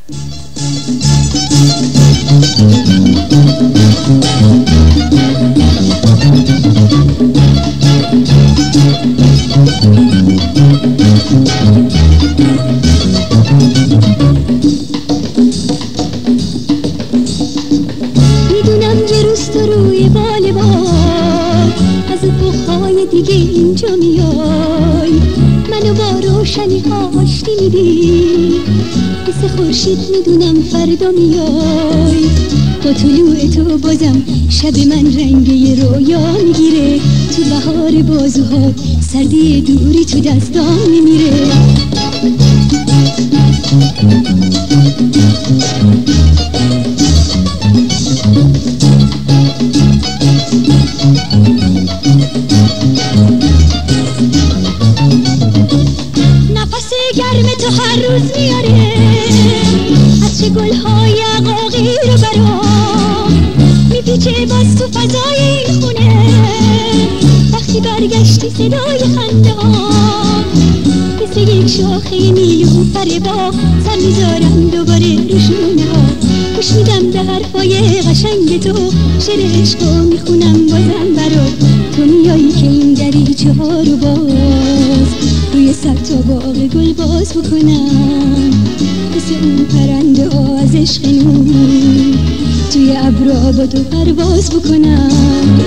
میدونم یه روز تو روی بال باد از افقهای دیگه اینجا میای، منو با روشنی ها آشتی میدی، مثل خورشید میدونم فردا میای، با طلوع تو بازم شب من رنگ رویا میگیره، تو بهار بازوهات سردی دوری تو دستام میمیره. نفس گرم تو هر روز میاره عطر گل‌های عقاقی رو برام میپیچه باز تو فضای این خونه، وقتی برگشتی صدای خنده ها مثل یک شاخه نیلوفر باغ سر میذارم دوباره رو شونه ها، گوش میدم به حرفای قشنگ تو، شعر عشقو میخونم بازم برات، تو میایی که این دریچه ها رو باز روی صد تا باغ گل باز بکنم، مثل اون پرنده ها از عشق نور توی ابرها با تو پرواز بکنم.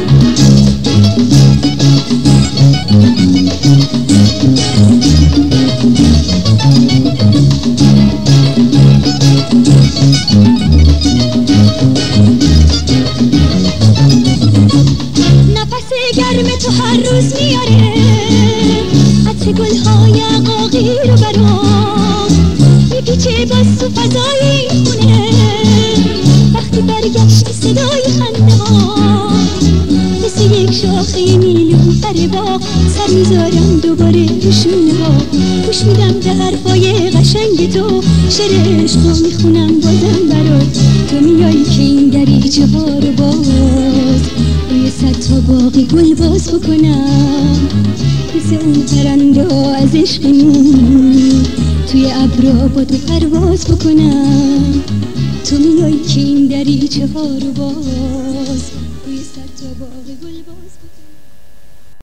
نفس گرم تو هر روز میاره عطر گل‌های عقاقی رو برام میپیچه باز تو فضای این خونه، وقتی برگشتی صدای خنده ها مثل یک شاخه نیلوفر باغ سر میذارم دوباره رو شونه ها، گوش میدم به حرفای قشنگ تو، شعر عشقو میخونم بازم برات، تو میایی که این دریچه ها رو باز روی صد تا باغ گل باز بکنم، مثل اون پرنده ها از عشق نور توی ابرها با تو پرواز بکنم، تو میایی که این دریچه ها رو باز